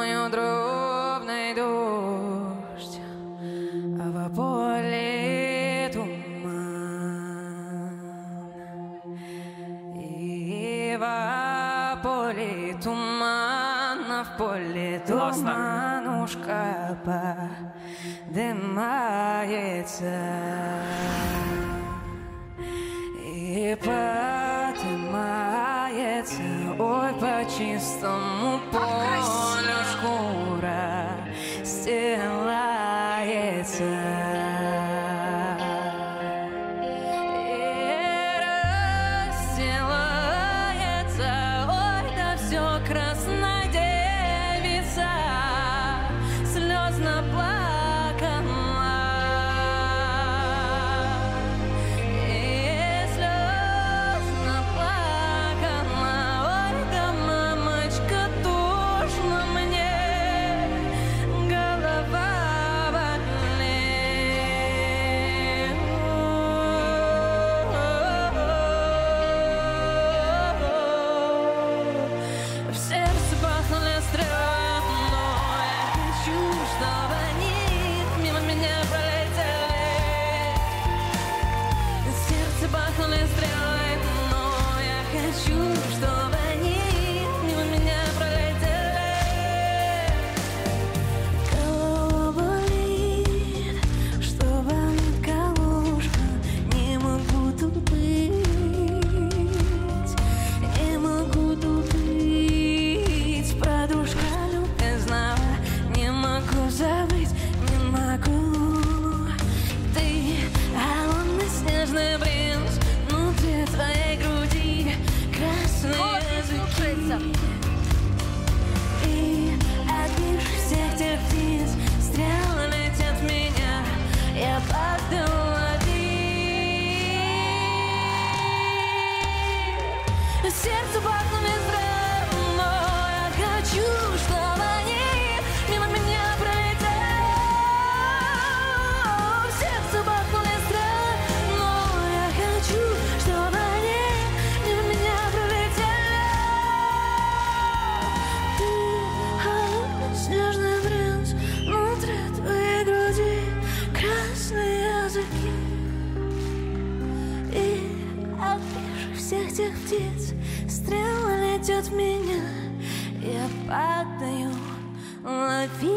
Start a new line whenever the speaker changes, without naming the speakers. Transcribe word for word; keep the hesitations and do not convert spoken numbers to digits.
льет ровный дождь, а в поле туман. И в поле туман, а в поле туманушка подымается. И подымается, ой, по чистому полю шкура стелается. И расстилается, ой, да все красная девица слезно плакала. И от них всех тех птиц стрелы летят в меня, я падаю ловить. Сердце пахнули здравым, но я хочу, чтобы они мимо меня пролетели. Сердце пахнули здравым, но я хочу, чтобы они мимо меня пролетели. Снежный принц, внутри твоей груди красные языки. И от всех тех птиц стрела летят в меня, я падаю, лови.